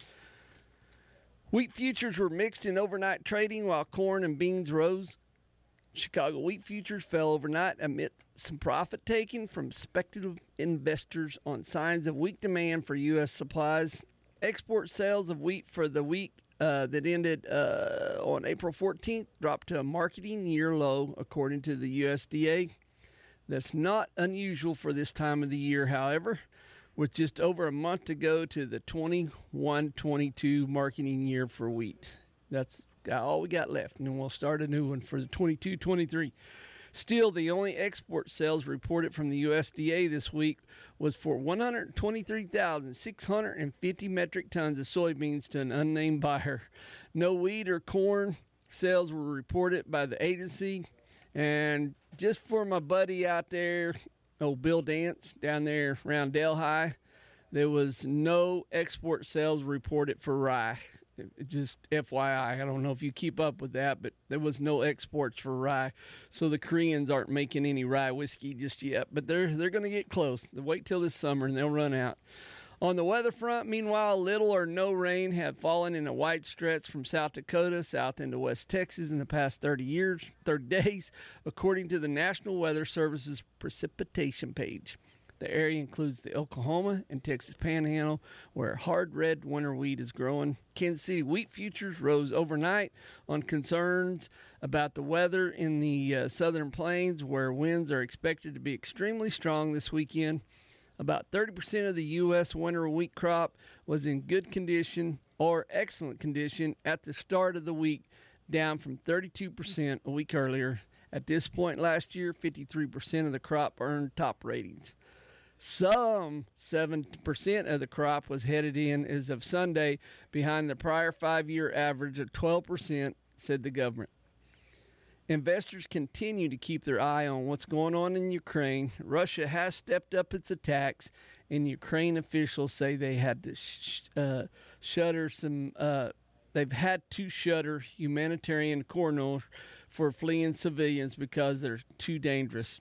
Wheat futures were mixed in overnight trading while corn and beans rose. Chicago wheat futures fell overnight amid some profit taking from speculative investors on signs of weak demand for U S supplies. Export sales of wheat for the week uh, that ended uh, on April fourteenth dropped to a marketing year low, according to the U S D A. That's not unusual for this time of the year, however, with just over a month to go to the twenty-one twenty-two marketing year for wheat. That's all we got left, and then we'll start a new one for the twenty-two twenty-three. Still, the only export sales reported from the U S D A this week was for one hundred twenty-three thousand six hundred fifty metric tons of soybeans to an unnamed buyer. No wheat or corn sales were reported by the agency. And just for my buddy out there, old Bill Dance down there around Delhi, there was no export sales reported for rye. It just F Y I, I don't know if you keep up with that, but there was no exports for rye. So the Koreans aren't making any rye whiskey just yet, but they're they're going to get close. They'll wait till this summer and they'll run out. On the weather front, meanwhile, little or no rain had fallen in a wide stretch from South Dakota south into West Texas in the past thirty years, thirty days, according to the National Weather Service's precipitation page. The area includes the Oklahoma and Texas Panhandle, where hard red winter wheat is growing. Kansas City wheat futures rose overnight on concerns about the weather in the uh, southern plains, where winds are expected to be extremely strong this weekend. About thirty percent of the U S winter wheat crop was in good condition or excellent condition at the start of the week, down from thirty-two percent a week earlier. At this point last year, fifty-three percent of the crop earned top ratings. Some seven percent of the crop was headed in as of Sunday, behind the prior five-year average of twelve percent, said the government. Investors continue to keep their eye on what's going on in Ukraine. Russia has stepped up its attacks, and Ukraine officials say they had to sh- uh, shutter some. Uh, they've had to shutter humanitarian corridors for fleeing civilians because they're too dangerous.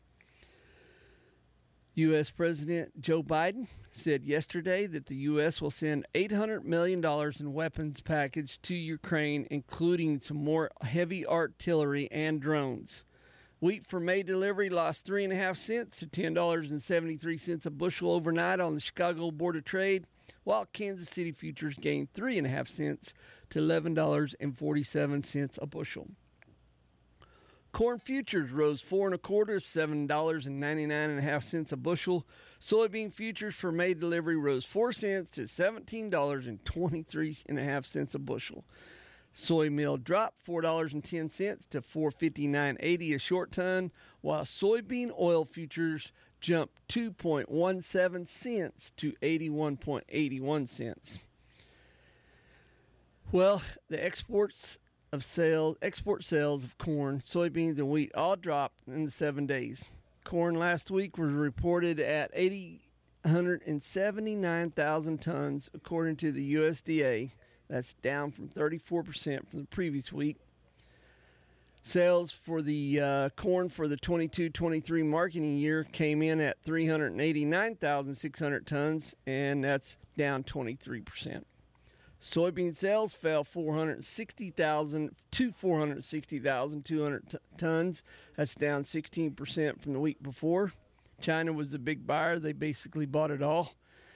U S. President Joe Biden said yesterday that the U S will send eight hundred million dollars in weapons package to Ukraine, including some more heavy artillery and drones. Wheat for May delivery lost three point five cents to ten dollars and seventy-three cents a bushel overnight on the Chicago Board of Trade, while Kansas City futures gained three point five cents to eleven dollars and forty-seven cents a bushel. Corn futures rose four and a quarter, seven dollars and ninety-nine and a half cents a bushel. Soybean futures for May delivery rose four cents to seventeen dollars and twenty-three and a half cents a bushel. Soy meal dropped four dollars and ten cents to four fifty-nine eighty a short ton, while soybean oil futures jumped two point one seven cents to eighty-one point eight one cents. Well, the exports of sales, export sales of corn, soybeans, and wheat all dropped in the seven days. Corn last week was reported at eight hundred seventy-nine thousand tons, according to the U S D A. That's down from thirty-four percent from the previous week. Sales for the uh, corn for the twenty-two twenty-three marketing year came in at three hundred eighty-nine thousand six hundred tons, and that's down twenty-three percent. Soybean sales fell four hundred sixty thousand to four hundred sixty thousand two hundred t- tons. That's down sixteen percent from the week before. China was the big buyer. They basically bought it all.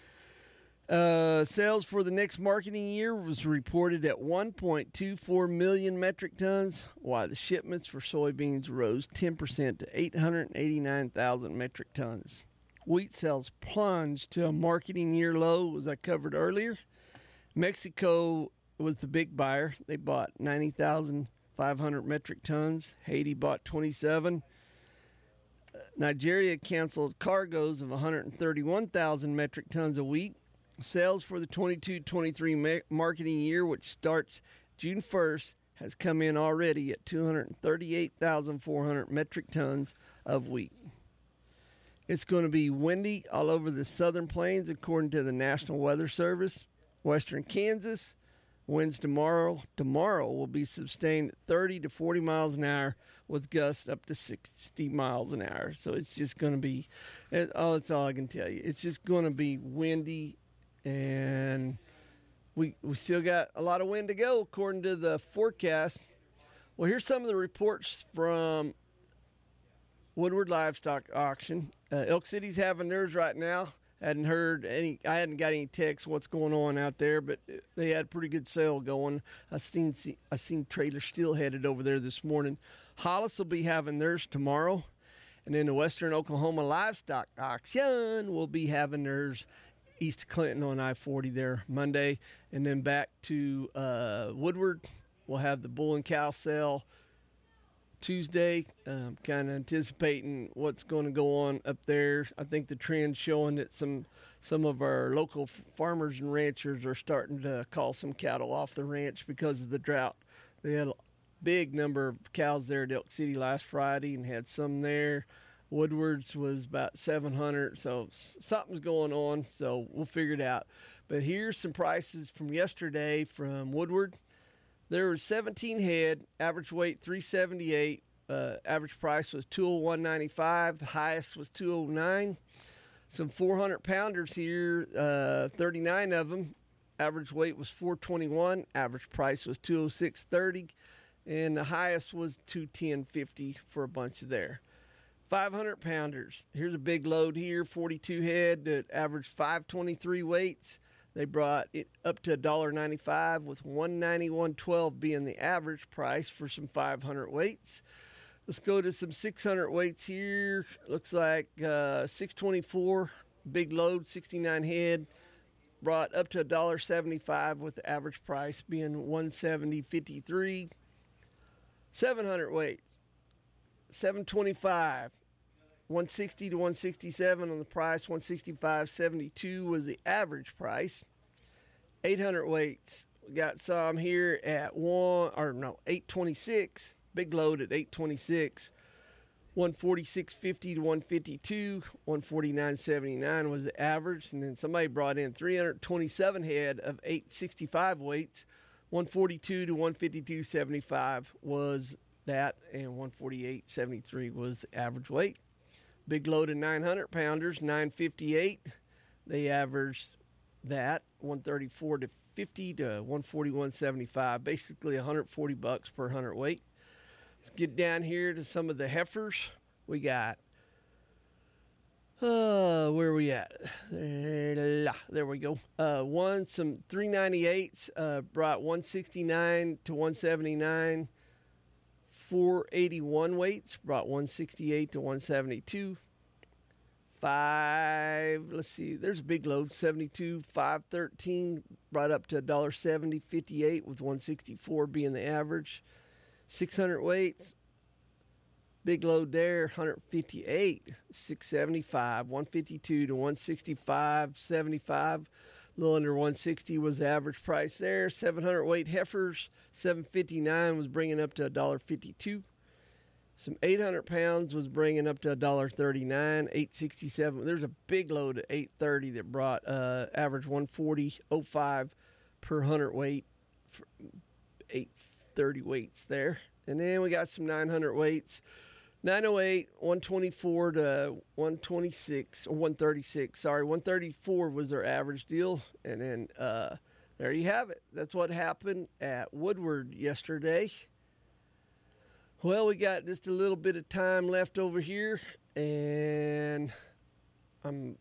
Uh, sales for the next marketing year was reported at one point two four million metric tons, while the shipments for soybeans rose ten percent to eight hundred eighty-nine thousand metric tons. Wheat sales plunged to a marketing year low, as I covered earlier. Mexico was the big buyer. They bought ninety thousand five hundred metric tons. Haiti bought twenty-seven. Uh, Nigeria canceled cargoes of one hundred thirty-one thousand metric tons a week. Sales for the twenty-two twenty-three ma- marketing year, which starts June first, has come in already at two hundred thirty-eight thousand four hundred metric tons of wheat. It's going to be windy all over the southern plains, according to the National Weather Service. Western Kansas, winds tomorrow tomorrow will be sustained at thirty to forty miles an hour with gusts up to sixty miles an hour. So it's just going to be, oh, that's all I can tell you. It's just going to be windy, and we we still got a lot of wind to go according to the forecast. Well, here's some of the reports from Woodward Livestock Auction. Uh, Elk City's having theirs right now. Hadn't heard any, I hadn't got any texts what's going on out there, but they had a pretty good sale going. I seen I seen Trailer Steel headed over there this morning. Hollis will be having theirs tomorrow, and then the Western Oklahoma Livestock Auction will be having theirs east of Clinton on I forty there Monday, and then back to uh, Woodward. We'll have the bull and cow sale Tuesday. Um, kind of anticipating what's going to go on up there. I think the trend's showing that some some of our local farmers and ranchers are starting to call some cattle off the ranch because of the drought. They had a big number of cows there at Elk City last Friday and had some there. Woodward's was about seven hundred, so something's going on, so we'll figure it out. But here's some prices from yesterday from Woodward. There were seventeen head, average weight three seventy-eight, uh, average price was two oh one ninety-five, the highest was two oh nine. Some four hundred pounders here, uh, thirty-nine of them, average weight was four twenty-one, average price was two oh six thirty, and the highest was two ten fifty for a bunch of there. five hundred pounders, here's a big load here, forty-two head that averaged five twenty-three weights. They brought it up to one ninety-five, with one ninety-one twelve being the average price for some five hundred weights. Let's go to some six hundred weights here. Looks like uh, six twenty-four, big load, sixty-nine head. Brought up to one seventy-five, with the average price being one seventy fifty-three. seven hundred weights, seven twenty-five. one sixty to one sixty-seven on the price. one sixty-five seventy-two was the average price. eight hundred weights. We got some here at one or no eight twenty-six. Big load at eight twenty-six. one forty-six fifty to one fifty-two. one forty-nine seventy-nine was the average. And then somebody brought in three hundred twenty-seven head of eight sixty-five weights. one forty-two to one fifty-two seventy-five was that, and one forty-eight seventy-three was the average weight. Big load of nine hundred pounders, nine fifty-eight. They averaged that one thirty-four to fifty to one forty-one seventy-five, basically one hundred forty bucks per one hundred weight. Let's get down here to some of the heifers. We got, uh, where are we at? There, there we go. Uh, one, some three ninety-eights, uh, brought one sixty-nine to one seventy-nine. four eighty-one weights, brought one sixty-eight to one seventy-two. Five, let's see, there's a big load, seventy-two, five thirteen, brought up to one dollar seventy, fifty-eight with one sixty-four being the average. six hundred weights, big load there, one fifty-eight, six seventy-five, one fifty-two to one sixty-five, seventy-five. A little under one sixty was the average price there. seven hundred weight heifers, seven fifty-nine was bringing up to one dollar fifty-two. Some eight hundred pounds was bringing up to one dollar thirty-nine. eight sixty-seven. There's a big load at eight thirty that brought uh, average one forty oh five per one hundred weight. For eight thirty weights there. And then we got some nine hundred weights. nine oh eight, one twenty-four to one twenty-six, or one thirty-six. Sorry, one thirty-four was their average deal. And then uh, there you have it. That's what happened at Woodward yesterday. Well, we got just a little bit of time left over here, and um,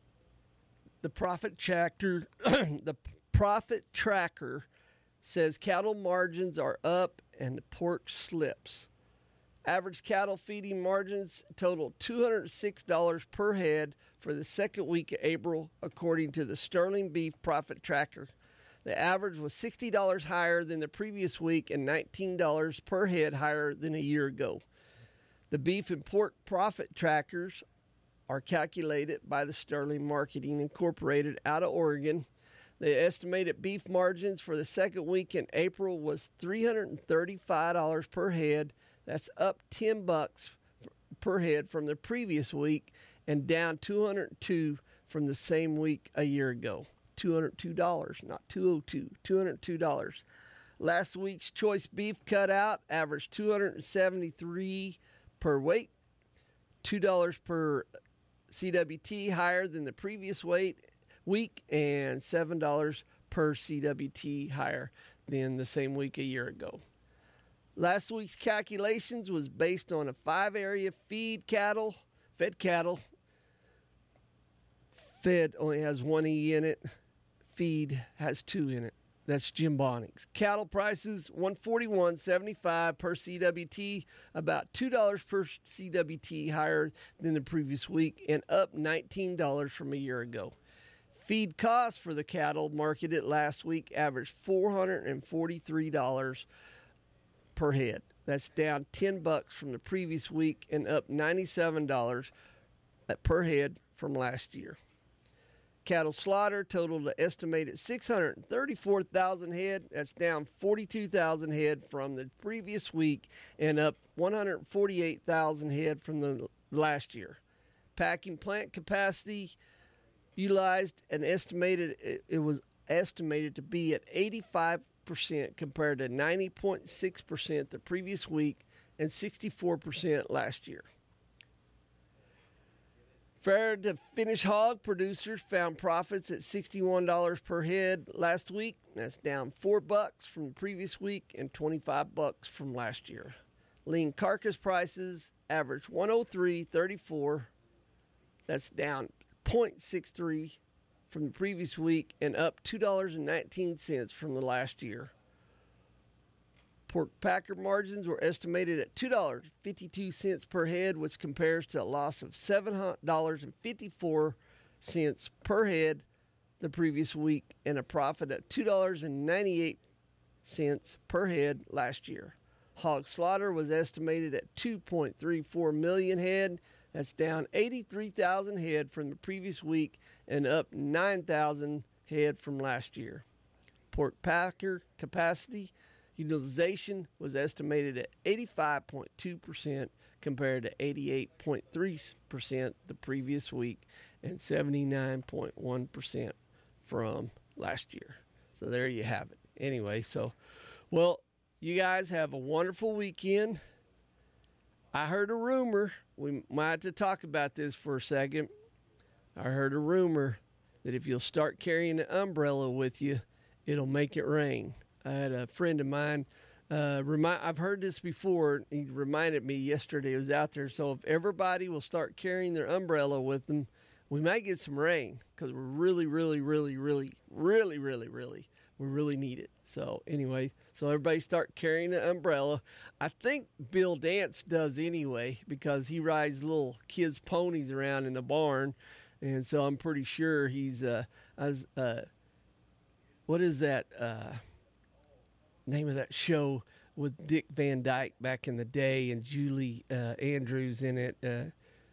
the profit tracker, the profit tracker says cattle margins are up and the pork slips. Average cattle feeding margins total two hundred six dollars per head for the second week of April, according to the Sterling Beef Profit Tracker. The average was sixty dollars higher than the previous week and nineteen dollars per head higher than a year ago. The beef and pork profit trackers are calculated by the Sterling Marketing Incorporated out of Oregon. The estimated beef margins for the second week in April was three hundred thirty-five dollars per head. That's up ten bucks per head from the previous week and down two hundred two dollars from the same week a year ago. two hundred two dollars, not two hundred two dollars, two hundred two dollars. Last week's choice beef cutout averaged two hundred seventy-three dollars per weight, two dollars per C W T higher than the previous weight week, and seven dollars per C W T higher than the same week a year ago. Last week's calculations was based on a five-area feed cattle, fed cattle. Fed only has one E in it. Feed has two in it. That's Jim Bonning's. Cattle prices, one forty-one seventy-five per C W T, about two dollars per C W T higher than the previous week and up nineteen dollars from a year ago. Feed costs for the cattle marketed last week averaged four hundred forty-three dollars per head. That's down ten bucks from the previous week and up ninety-seven dollars per head from last year. Cattle slaughter totaled an estimated six hundred thirty-four thousand head. That's down forty-two thousand head from the previous week and up one hundred forty-eight thousand head from the last year. Packing plant capacity utilized and estimated, it, it was estimated to be at eighty-five percent compared to ninety point six percent the previous week and sixty-four percent last year. Fair to finish hog producers found profits at sixty-one dollars per head last week. That's down four bucks from the previous week and twenty-five bucks from last year. Lean carcass prices averaged one oh three thirty-four. That's down zero point six three from the previous week and up two dollars and nineteen cents from the last year. Pork packer margins were estimated at two dollars and fifty-two cents per head, which compares to a loss of seven dollars and fifty-four cents per head the previous week and a profit of two dollars and ninety-eight cents per head last year. Hog slaughter was estimated at two point three four million head. That's down eighty-three thousand head from the previous week and up nine thousand head from last year. Pork packer capacity utilization was estimated at eighty-five point two percent compared to eighty-eight point three percent the previous week and seventy-nine point one percent from last year. So there you have it. Anyway, so, well, you guys have a wonderful weekend. I heard a rumor. We might have to talk about this for a second. I heard a rumor that if you'll start carrying an umbrella with you, it'll make it rain. I had a friend of mine, uh, remind, I've heard this before. He reminded me yesterday. He was out there. So if everybody will start carrying their umbrella with them, we might get some rain because we're really, really, really, really, really, really, really, we really need it. So anyway, so everybody start carrying an umbrella. I think Bill Dance does anyway because he rides little kids' ponies around in the barn. And so I'm pretty sure he's, uh, as, uh, what is that, uh, name of that show with Dick Van Dyke back in the day and Julie uh, Andrews in it? Uh,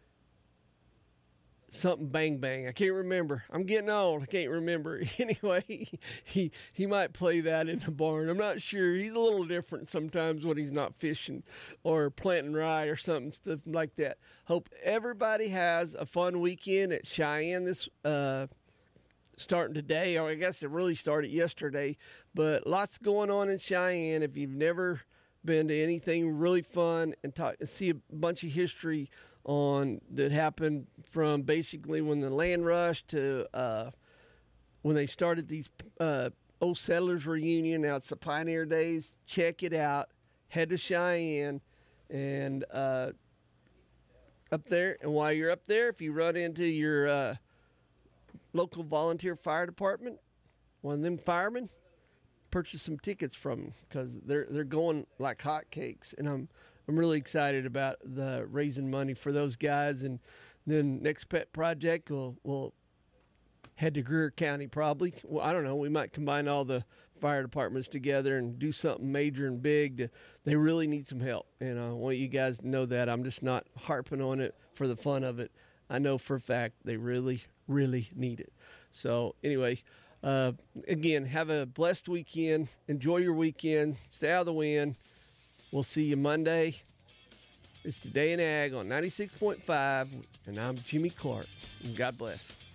something Bang Bang. I can't remember. I'm getting old. I can't remember. Anyway, he he might play that in the barn. I'm not sure. He's a little different sometimes when he's not fishing or planting rye or something, stuff like that. Hope everybody has a fun weekend at Cheyenne this uh starting today, or I guess it really started yesterday, but lots going on in Cheyenne. If you've never been to anything really fun and talk, see a bunch of history on that happened from basically when the land rush to uh, when they started these uh, old settlers reunion. Now it's the Pioneer Days. Check it out. Head to Cheyenne and uh, up there. And while you're up there, if you run into your uh, local volunteer fire department, one of them firemen, purchase some tickets from them because they're they're going like hotcakes, and I'm I'm really excited about the raising money for those guys. And then Next Pet Project will will head to Greer County probably. Well, I don't know. We might combine all the fire departments together and do something major and big. To, they really need some help, and I want you guys to know that. I'm just not harping on it for the fun of it. I know for a fact they really, really need it. So anyway, uh, again, have a blessed weekend. Enjoy your weekend. Stay out of the wind. We'll see you Monday. It's Today in Ag on ninety-six point five, and I'm Jimmy Clark. And God bless.